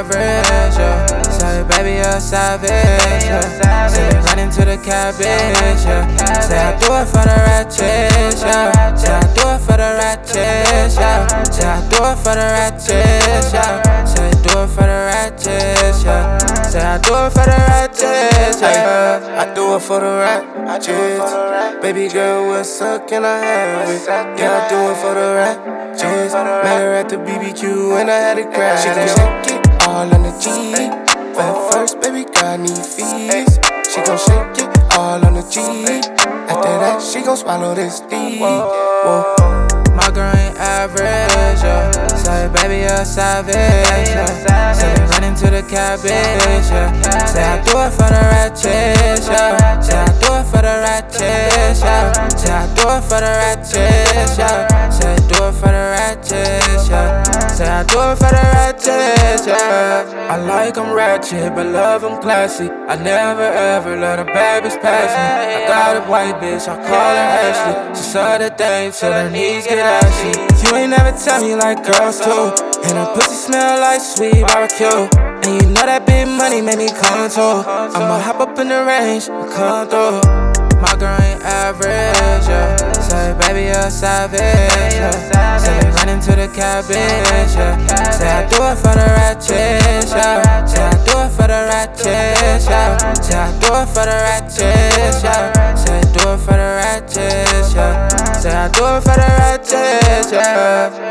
average, yeah. Say, baby, you're savage, yeah. Say, they run into the cabbage, yeah. Say, I do it for the ratchets, yeah. Say, I do it for the ratchets, yeah. Say, I do it for the ratchets, yeah. Say, do it for the ratchets, yeah. Say, I do it for the ratchets, yeah. I do it for the ratchets. Baby girl, what's up, can I have it? Yeah, I do it for the ratchets. Met her at the BBQ and I had to crash. She gon' shake it all on the G. But first, baby girl, I need fees. She gon' shake it all on the G. After that, she gon' swallow this D. Whoa. My girl ain't average, yeah. Say, baby, you're savage, yeah. Say, they run into the cabbage, yeah. Say, I do it for the ratchets, yeah. Say, I do it for the ratchets, yeah. Say, I do it for the ratchets, yeah. Say, do it for the ratchets, yeah. Say, I do it for the ratchets, yeah. I like 'em ratchet, but love 'em classy. I never ever let a bad bitch pass me. I got a white bitch, I call her Ashley. She saw the thing till her knees get ashy. You ain't never tell me like girls do. And her pussy smell like sweet barbecue. And you know that big money made me come too. I'ma hop up in the range and come through. My girl ain't average, yeah. Say, baby, you're savage, yeah. Say, they run into the cabbage, yeah. Say, I do it for the ratchets, yeah. Say, I do it for the ratchets, yeah. Say, I do it for the ratchets, yeah. Say, do it for the ratchets, yeah. Say, I do it for the ratchets, yeah.